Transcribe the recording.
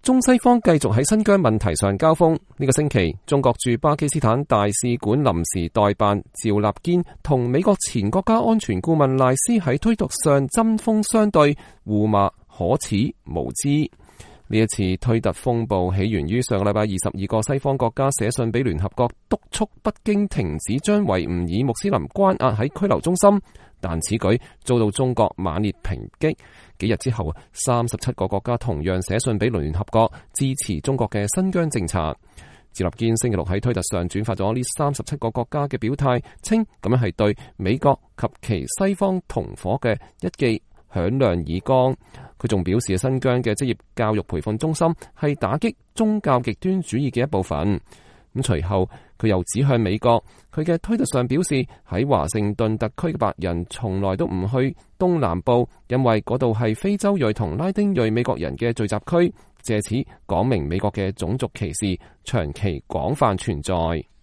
中西方繼續喺新疆問題上交鋒。呢個星期，中國駐巴基斯坦大使館臨時代辦趙立堅同美國前國家安全顧問賴斯喺推特上針鋒相對，互罵可恥無知。呢一次推特風暴起源於上個禮拜22個西方國家寫信俾聯合國，督促北京停止將維吾爾穆斯林關押喺拘留中心，但此舉遭到中國猛烈抨擊。幾日之後，37個國家同樣寫信俾聯合國，支持中國嘅新疆政策。趙立堅星期六喺推特上轉發咗呢37個國家嘅表態，稱咁樣係對美國及其西方同伙嘅一記響亮耳光。佢仲表示，新疆嘅職業教育培訓中心係打擊宗教極端主義嘅一部分。咁隨後佢又指向美國，佢嘅推特上表示，喺華盛頓特區嘅白人從來都唔去東南部，因為嗰度係非洲裔同拉丁裔美國人嘅聚集區，借此講明美國嘅種族歧視長期廣泛存在。